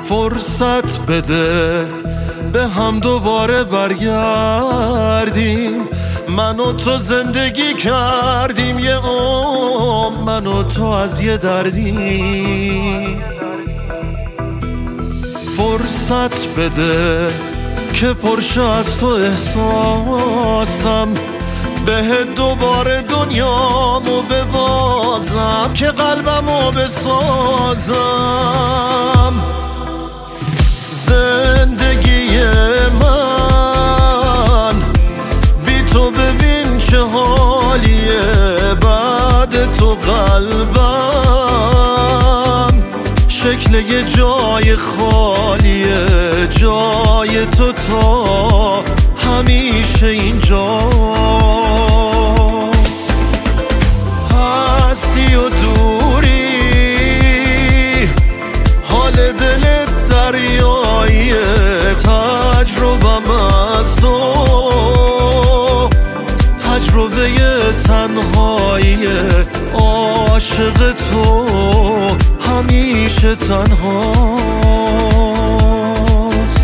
فرصت بده به هم دوباره برگردیم. من و تو زندگی کردیم یه عمر، من و تو از یه دردیم. فرصت بده که پرشه از تو احساسم، بهت دوباره دنیامو ببازم که قلبمو بسازم. زندگی من بی تو ببین چه حالیه، بعد تو قلبم شکل یه جای خالیه، جای تو تا همیشه اینجاست. هستی و دوری حال دلت دریاییه، تجربم از تو تجربه تنهاییه، عاشق تو همیشه تنهاست.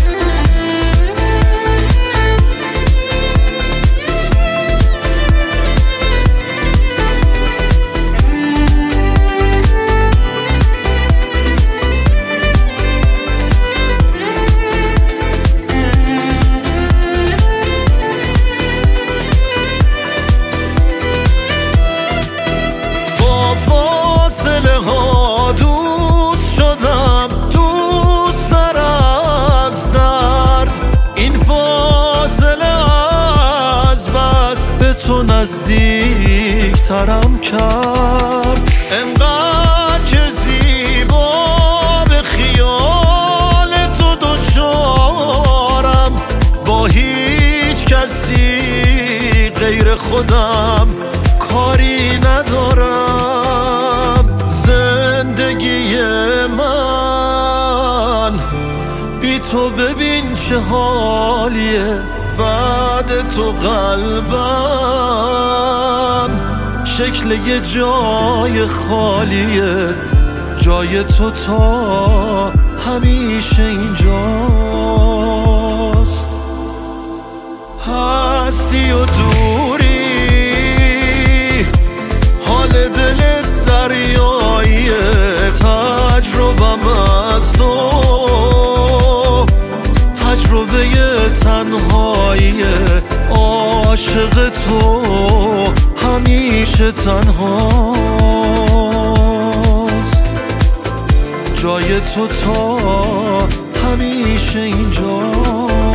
دوست شدم دوست‌تر از درد، این فاصله از بس به تو نزدیک ترم کرد. انقدر که زیبا به خیال تو دوچارم، با هیچ کسی غیر خودم کاری ندارم. زندگی من بی تو ببین چه حالیه، بعد تو قلبم شکل یه جای خالیه، جای تو تا همیشه اینجاست. هستی و دوری حال دلت دریاییه، تجربم از تو تجربه تنهاییه، عاشق تو همیشه تنهاست. جای تو تا همیشه اینجاست.